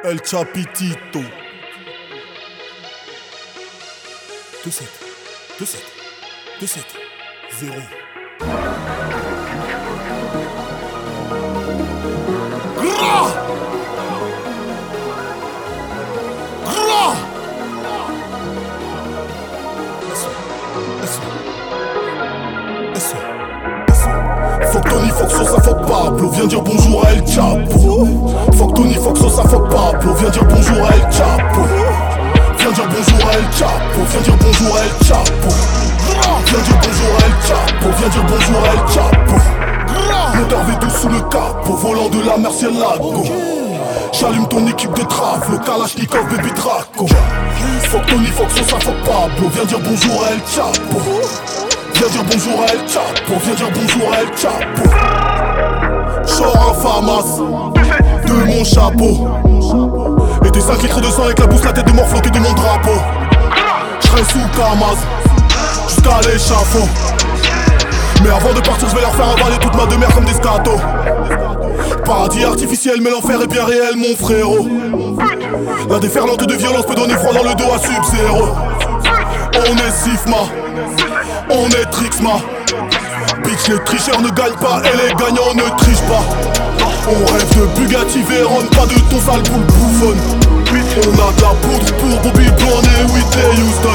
El Chapitito. 2-7, 2-7, 2-7, 0. Gras! Gras! Fuck Tony, fuck Sosa, fuck Pablo, viens dire bonjour à El Chapo. Fuck Tony, fuck Sosa, fuck Pablo, viens dire bonjour à El Chapo. Viens dire bonjour à El Chapo, viens dire bonjour à El Chapo. Viens dire bonjour à El Chapo, viens dire bonjour à El Chapo. Moteur V12 sous le capot, volant de la Murcielago. J'allume ton équipe de trave, le Kalachnikov, baby Draco. Fuck Tony, fuck Sosa, fuck Pablo, viens dire bonjour à El Chapo. Viens dire bonjour à El Chapo, viens dire bonjour à El Chapo. J'sors un famas de mon chapeau. Et des 5 litres de sang avec la bouche, la tête de morfloqué de mon drapeau. J'serai sous Kamaz jusqu'à l'échafaud. Mais avant de partir, je vais leur faire avaler toute ma demeure comme des scatos. Paradis artificiel, mais l'enfer est bien réel, mon frérot. La déferlante de violence peut donner froid dans le dos à Sub-Zero. On est Sifma, on est Trixma. Bitch, les tricheurs ne gagnent pas et les gagnants ne trichent pas. On rêve de Bugatti Veyron, pas de ton sale boule bouffonne. On a de la poudre pour Bobby Brown et Whitney Houston.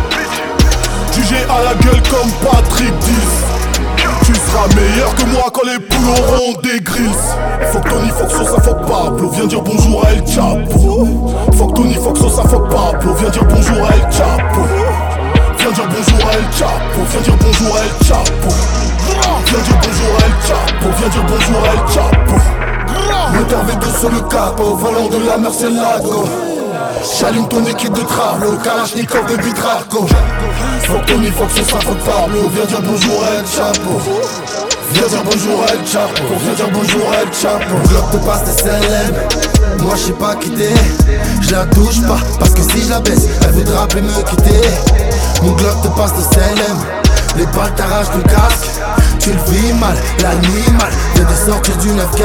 Jugé à la gueule comme Patrick 10. Tu seras meilleur que moi quand les poules auront des grills. Fuck Tony, fuck Sosa, fuck Pablo, viens dire bonjour à El Chapo. Fuck Tony, fuck Sosa, fuck Pablo, viens dire bonjour à El Chapo. Viens dire bonjour à El Chapo, viens dire bonjour à El Chapo. Viens dire bonjour à El Chapo, viens dire bonjour à El Chapo. Moteur V2 sur le capot, volant de la Murcielago. J'allume ton équipe de trave, le Kalachnikov de Bidraco. Fuck Tony, fuck Sosa, fuck Pablo, viens dire bonjour à El Chapo. Viens dire bonjour à El Chapo, viens dire bonjour à El Chapo. Glock de passe de célèbre, moi je sais pas quitter. Je la touche pas, parce que si je la baisse, elle voudra plus me quitter. Mon Glock te passe de célèbre, les balles t'arrachent le casque. Tu le vis mal, la nuit mal, viens de sortir du 9K.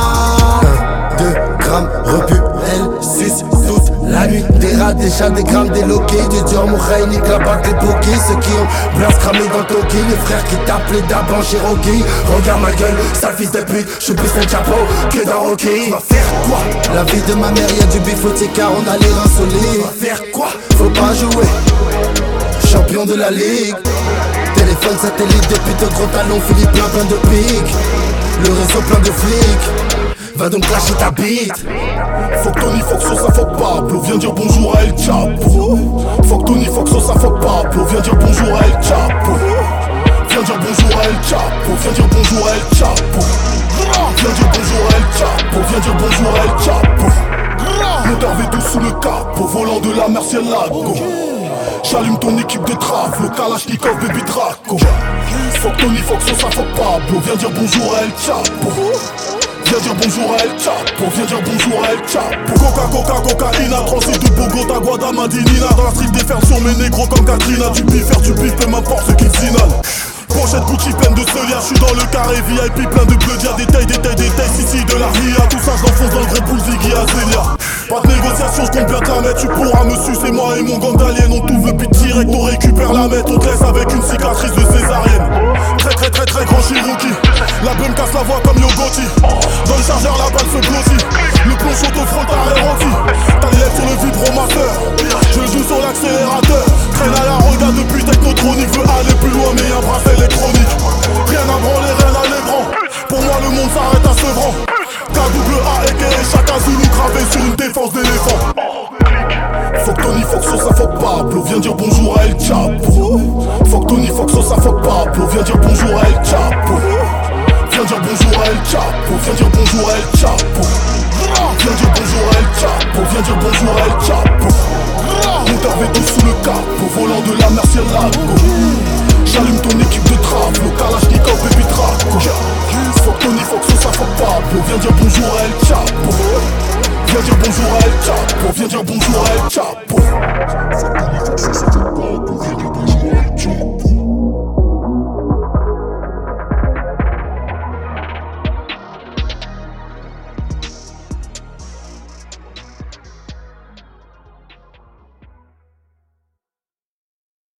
1, 2 grammes, repu, L6, toute la nuit. Des rats, des chats, des grammes, des loquets. Du dur, mon rey, nique la bague, les pokés. Ceux qui ont blast cramé dans Toki. Les frères qui tapent les dabs en Cherokee. Regarde ma gueule, sale fils de pute. J'suis plus un chapeau que dans Rocky. On va faire quoi? La vie de ma mère, y'a du bifotier car on a les reins solides. On va faire quoi? Faut pas jouer. Champion de la ligue. Téléphone satellite, des putes de gros talons, Philippe plein de piques. Le réseau plein de flics. Va donc lâcher ta bite. Fuck Tony, fuck Sosa, fuck Pablo, viens dire bonjour à El Chapo. Fuck Tony, fuck Sosa, fuck Pablo, viens dire bonjour à El Chapo. Viens dire bonjour à El Chapo, viens dire bonjour à El Chapo. Viens dire bonjour à El Chapo, viens dire bonjour à El Chapo. Moteur V12 sous le capot, volant de la Murcielago. J'allume ton équipe de trave, le Kalachnikov, baby Draco. Fuck Tony, fuck Sosa, fuck Pablo, viens dire bonjour à El Chapo. Viens dire bonjour à El Chapo, viens dire bonjour à El Chapo. Cocaïna, transit de Bogota, Guadamadinina. Dans la street des fermes sur mes négros comme Katrina. Du bif, du bif, peu m'importe ce qu'il finale. Pochette Gucci pleine de solia, j'suis dans le carré VIP plein de bleudia, des tailles, ici de la RIA. Tout ça j'enfonce dans le gros boule Ziggy Azelia. Pas de négociation, j'compte bien te la mettre, tu pourras me sucer. Moi et mon gang d'aliens, on t'ouvre le beat direct, on récupère la mettre, on te laisse avec une cicatrice de césarienne. Très grand Cherokee. La beume casse la voix comme Yogoti. Dans le chargeur la balle se blottit. Le plomb chaud au front t'as ralenti. T'as les lèvres sur le vibromasseur. Je joue sur l'accélérateur. Traîne à la regarde depuis technotronique. Veut aller plus loin mais un bracelet électronique. Rien à branler, rien à l'écran. Pour moi le monde s'arrête à Sevran. KAA et Chaka Zulu gravé sur une défense d'éléphant. Fuck Tony, fuck Sosa, fuck Pablo, viens dire bonjour à El Chapo. Fuck Tony, fuck Sosa, fuck Pablo, viens dire bonjour à El Chapo. Viens dire bonjour à El Chapo, viens dire bonjour à El Chapo. Viens dire bonjour à El Chapo, viens dire bonjour à El Chapo. Moteur V12 sous le capot, volant de la Murcielago. J'allume ton équipe de trave, le Kalachnikov, baby Draco. Fuck Tony, fuck Sosa, fuck Pablo, viens dire bonjour à El Chapo. Viens dire bonjour à El Chapo, viens dire bonjour à El Chapo.